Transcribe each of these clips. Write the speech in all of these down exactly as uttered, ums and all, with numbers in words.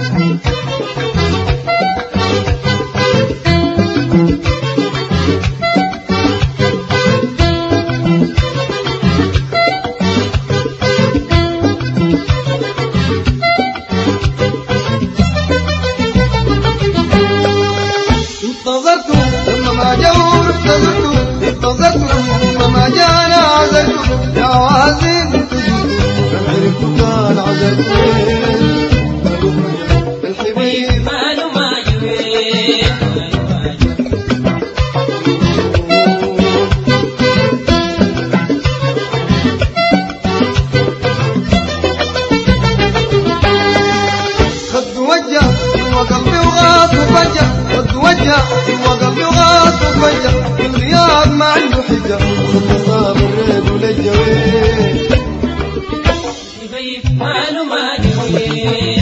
وقلبي وغاص وفجأ وتوجع وقلبي وغاص وفجأ الغياب ما عنده حجة صاب الريد وللجوين يبيت ماله ما جوين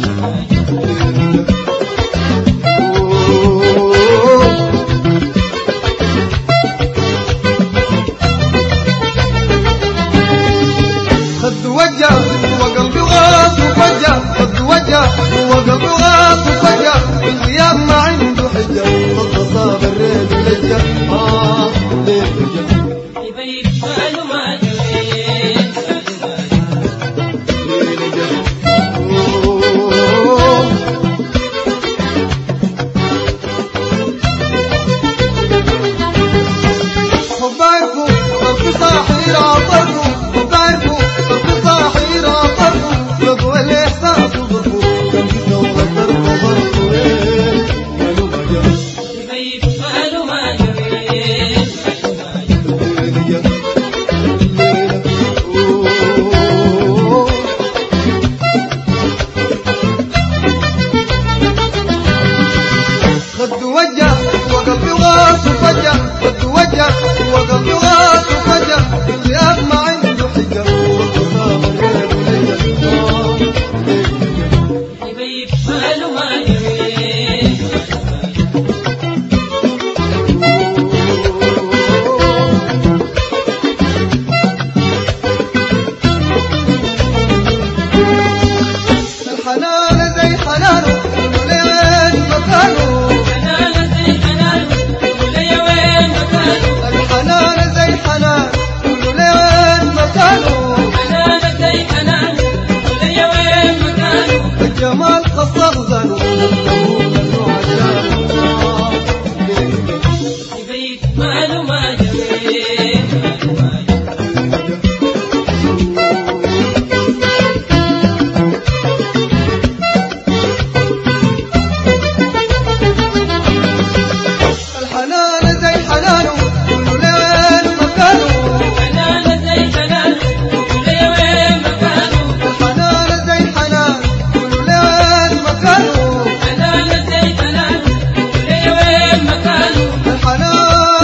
خد وجع وقلبي وغاص وفجأ خد وجع وقلبي وغاص وفجأ الغياب ما عنده حجة صاب الريد وللجوين آه ليه يبيت ماله ما جوين حبايبكم طرف صاحي عطركم حبايبكم طرف صاحي عطركم يبغى الإحساس وظرفه كم تسوى الدرب وظرفه إيه ماله ما جاش يبيت ماله ما جوين خد وجع وقلبي غاص وفجأ خد وجع وقلبي غاص وفجأ الغياب ما عنده حجة وصاب الريد وليا يبيت ماله ما جوين الحنان زي حنانه ولين مكانه حنان زي حنان وليا وين مكانه الحنان زي حنان ولين مكانه حنان زي حنان وليا وين مكانه الجمال خصه غزانه يبيت ماله ما جوين الحنان زي حنانه ولين مكانه حنان زي حنان وليا وين مكانه الحنان زي حنان ولين مكانه حنان زي حنان وليا وين مكانه الحنان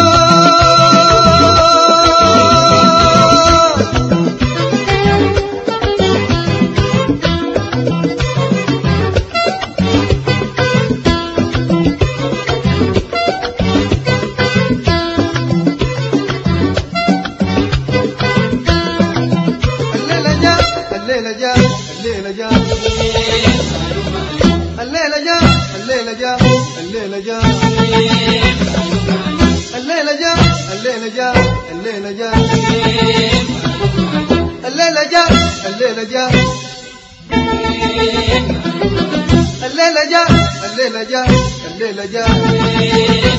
الليلة جاء الليلة جاء الليلة جاء الليلة جاء الليلة جاء الليلة جاء الليلة جاء الليلة جاء الليلة جاء الليلة جاء الليلة جاء الليلة جاء الليلة جاء